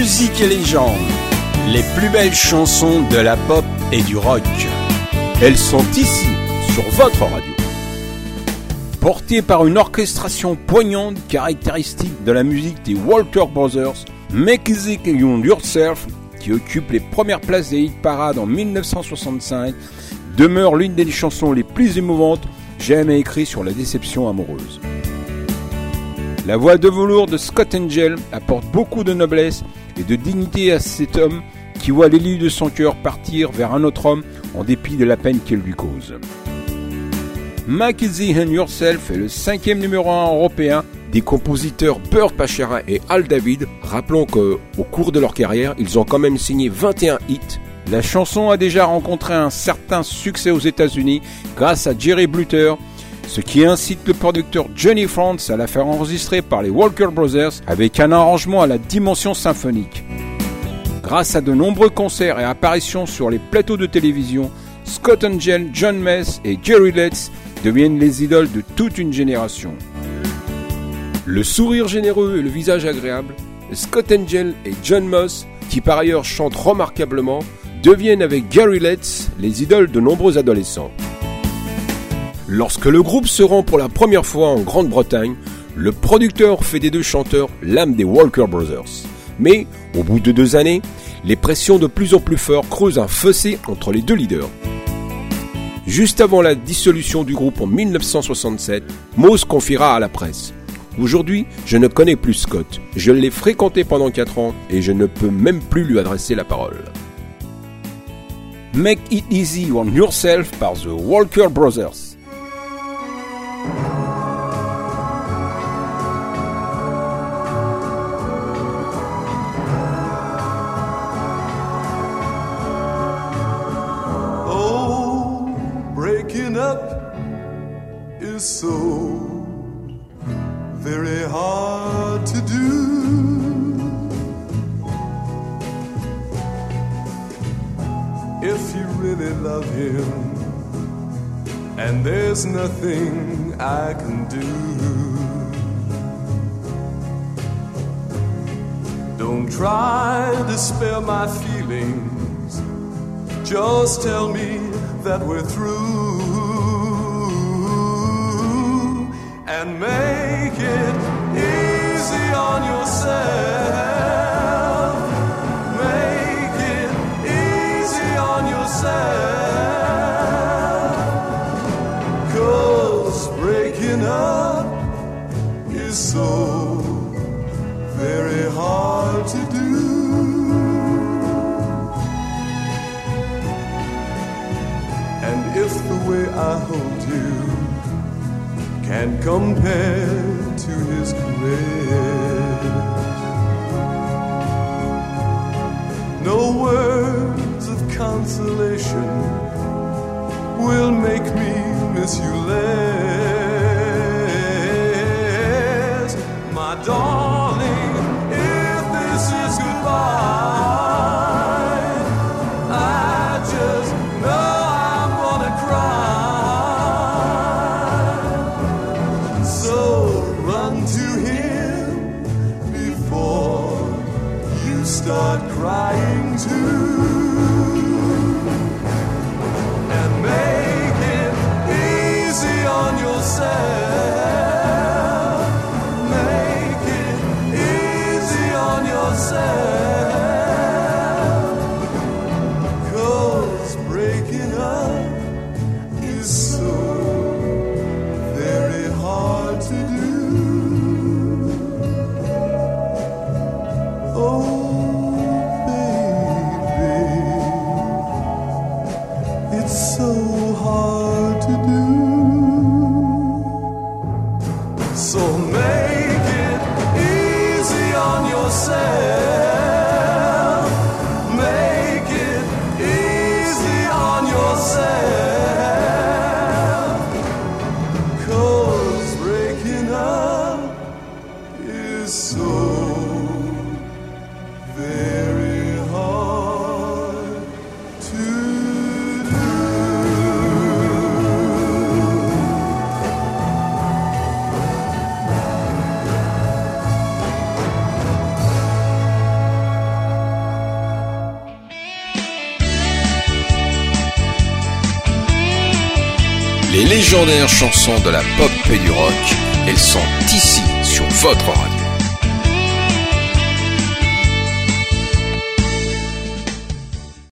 Musique et légendes, les plus belles chansons de la pop et du rock. Elles sont ici, sur votre radio. Portées par une orchestration poignante caractéristique de la musique des Walker Brothers, Make It Yourself, qui occupe les premières places des hit parades en 1965, demeure l'une des chansons les plus émouvantes jamais écrites sur la déception amoureuse. La voix de velours de Scott Angel apporte beaucoup de noblesse et de dignité à cet homme qui voit l'élu de son cœur partir vers un autre homme en dépit de la peine qu'elle lui cause. Make It Yourself est le 5e numéro 1 européen des compositeurs Burt Bacharach et Al David. Rappelons qu'au cours de leur carrière, ils ont quand même signé 21 hits. La chanson a déjà rencontré un certain succès aux États-Unis grâce à Jerry Bluter, ce qui incite le producteur Johnny France à la faire enregistrer par les Walker Brothers avec un arrangement à la dimension symphonique. Grâce à de nombreux concerts et apparitions sur les plateaux de télévision, Scott Angel, John Mess et Jerry Letts deviennent les idoles de toute une génération. Le sourire généreux et le visage agréable, Scott Angel et John Moss, qui par ailleurs chantent remarquablement, deviennent avec Gary Letts les idoles de nombreux adolescents. Lorsque le groupe se rend pour la première fois en Grande-Bretagne, le producteur fait des deux chanteurs l'âme des Walker Brothers. Mais, au bout de 2 années, les pressions de plus en plus fortes creusent un fossé entre les deux leaders. Juste avant la dissolution du groupe en 1967, Moss confiera à la presse: « Aujourd'hui, je ne connais plus Scott. Je l'ai fréquenté pendant 4 ans et je ne peux même plus lui adresser la parole. » Make It Easy on Yourself par The Walker Brothers. So very hard to do. If you really love him, and there's nothing I can do, don't try to spare my feelings, just tell me that we're through. And make it easy on yourself. Make it easy on yourself. 'Cause breaking up is so very hard to do. And if the way I hold you can't compare to his caress, no words of consolation will make me miss you less. My darling, if this is goodbye, I just know I'm gonna cry. Start crying too, and make it easy on yourself. Make it easy on yourself. 'Cause breaking up is so very hard to do. Oh, so hard to do. So make it easy on yourself. Make it easy on yourself. 'Cause breaking up is so very hard to Les légendaires chansons de la pop et du rock, elles sont ici sur votre radio.